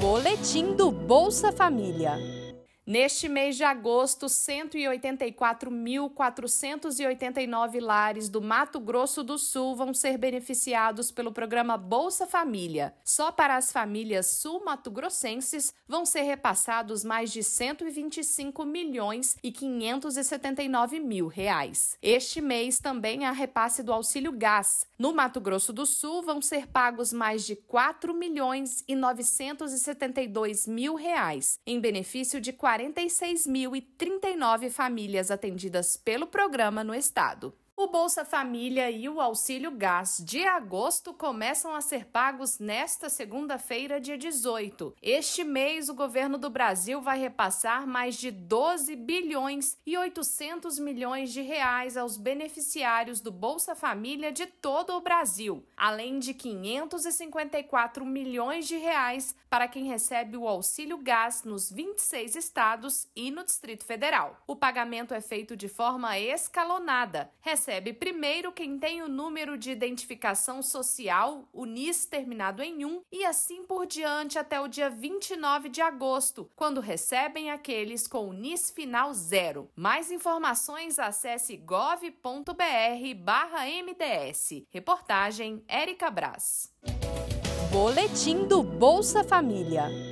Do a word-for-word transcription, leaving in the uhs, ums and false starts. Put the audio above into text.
Boletim do Bolsa Família. Neste mês de agosto, cento e oitenta e quatro mil, quatrocentos e oitenta e nove lares do Mato Grosso do Sul vão ser beneficiados pelo programa Bolsa Família. Só para as famílias sul-mato-grossenses vão ser repassados mais de cento e vinte e cinco milhões e quinhentos e setenta e nove mil reais. Este mês também há repasse do Auxílio Gás. No Mato Grosso do Sul vão ser pagos mais de quatro milhões e novecentos e setenta e dois mil reais, em benefício de quarenta e seis mil e trinta e nove famílias atendidas pelo programa no estado. O Bolsa Família e o Auxílio Gás de agosto começam a ser pagos nesta segunda-feira, dia dezoito. Este mês, o governo do Brasil vai repassar mais de doze bilhões e oitocentos milhões de reais aos beneficiários do Bolsa Família de todo o Brasil, além de quinhentos e cinquenta e quatro milhões de reais para quem recebe o Auxílio Gás nos vinte e seis estados e no Distrito Federal. O pagamento é feito de forma escalonada. Recebe Recebe primeiro quem tem o número de identificação social, o N I S terminado em um, e assim por diante até o dia vinte e nove de agosto, quando recebem aqueles com o N I S final zero. Mais informações, acesse gov ponto br barra M D S. Reportagem Érica Braz. Boletim do Bolsa Família.